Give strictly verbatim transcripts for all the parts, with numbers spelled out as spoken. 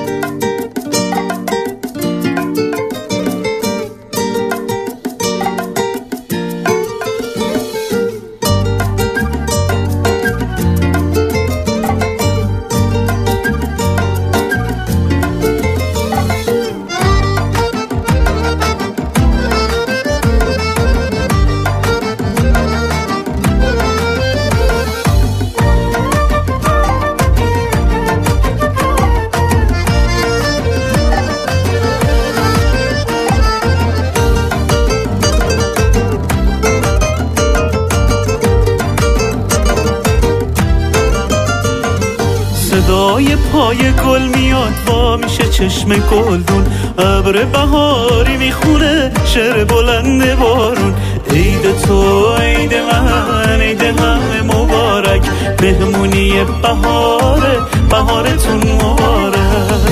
صدای پای گل میاد وا میشه چشم گلدون، ابر بهاری میخونه شعر بلند بارون. عید تو عید من عید همه مبارک، مهمونی بهاره بهارتون مبارک.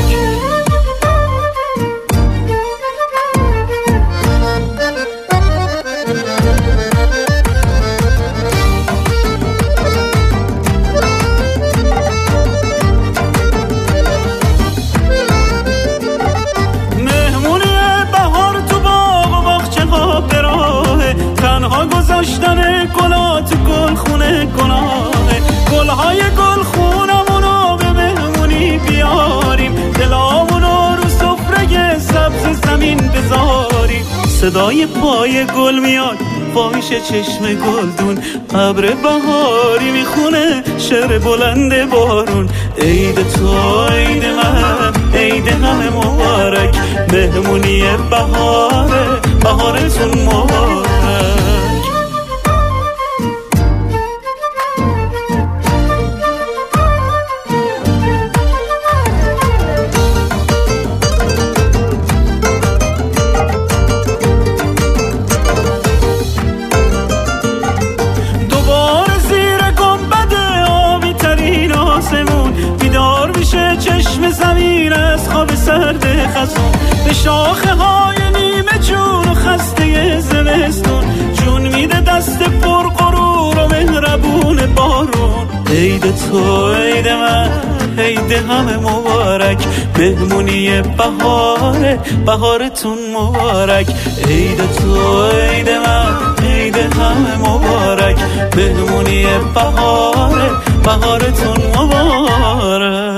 گذاشتن گلا تو گل خونه گناهه، گلهای گل خونمونو به مهمونی بیاریم، دلامونو رو سفره سبز زمین بذاریم. صدای پای گل میاد وا میشه چشم گلدون، ابر بهاری میخونه شعر بلند بارون. عید تو عید من عید همه مبارک، مهمونی بهاره بهارتون مبارک. چشم زمین از خواب سرد خزون، به شاخه های نیمه جون و خسته زمستون، جون میده دست پر غرور و مهربون بارون. عید تو عید من عید همه مبارک، مهمونی بهاره بهارتون مبارک. عید تو عید من عید همه مبارک، مهمونی بهاره بهارتون مبارک.